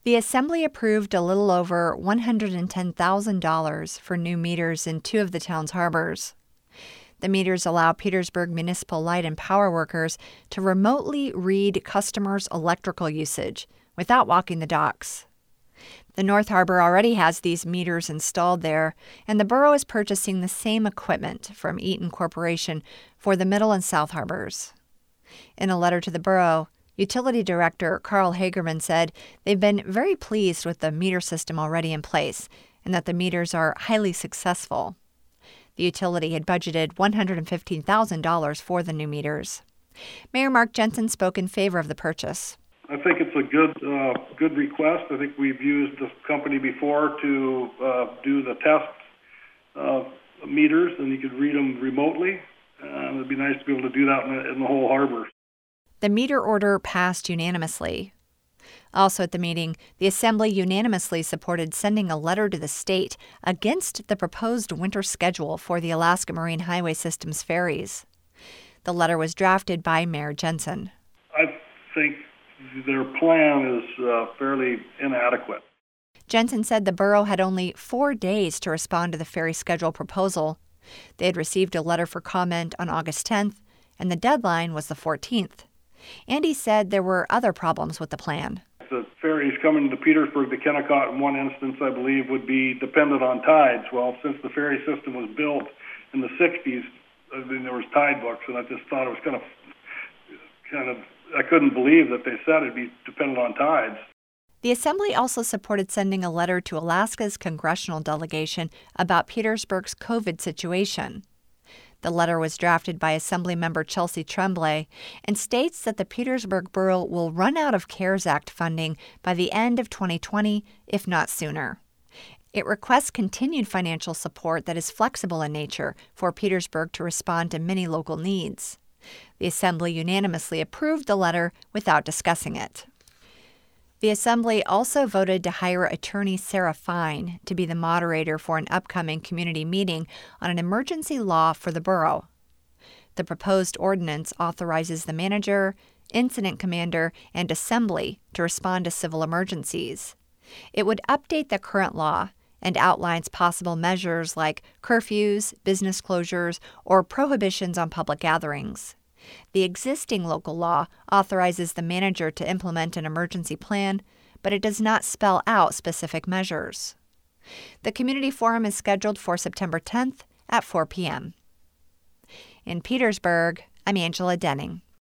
The Assembly approved a little over $110,000 for new meters in 2 of the town's harbors. The meters allow Petersburg Municipal Light and Power workers to remotely read customers' electrical usage without walking the docks. The North Harbor already has these meters installed there, and the borough is purchasing the same equipment from Eaton Corporation for the Middle and South Harbors. In a letter to the borough, Utility Director Carl Hagerman said they've been very pleased with the meter system already in place and that the meters are highly successful. The utility had budgeted $115,000 for the new meters. Mayor Mark Jensen spoke in favor of the purchase. I think it's a good request. I think we've used this company before to do the test meters, and you could read them remotely. It'd be nice to be able to do that in the whole harbor. The meter order passed unanimously. Also at the meeting, the Assembly unanimously supported sending a letter to the state against the proposed winter schedule for the Alaska Marine Highway System's ferries. The letter was drafted by Mayor Jensen. I think their plan is fairly inadequate. Jensen said the borough had only 4 days to respond to the ferry schedule proposal. They had received a letter for comment on August 10th, and the deadline was the 14th. And he said there were other problems with the plan. The ferries coming to Petersburg to Kennecott in one instance, I believe, would be dependent on tides. Well, since the ferry system was built in the 60s, there was tide books, and I just thought it was kind of, I couldn't believe that they said it'd be dependent on tides. The Assembly also supported sending a letter to Alaska's congressional delegation about Petersburg's COVID situation. The letter was drafted by Assemblymember Chelsea Tremblay and states that the Petersburg Borough will run out of CARES Act funding by the end of 2020, if not sooner. It requests continued financial support that is flexible in nature for Petersburg to respond to many local needs. The Assembly unanimously approved the letter without discussing it. The Assembly also voted to hire attorney Sarah Fine to be the moderator for an upcoming community meeting on an emergency law for the borough. The proposed ordinance authorizes the manager, incident commander, and assembly to respond to civil emergencies. It would update the current law and outlines possible measures like curfews, business closures, or prohibitions on public gatherings. The existing local law authorizes the manager to implement an emergency plan, but it does not spell out specific measures. The community forum is scheduled for September 10th at 4 p.m. In Petersburg, I'm Angela Denning.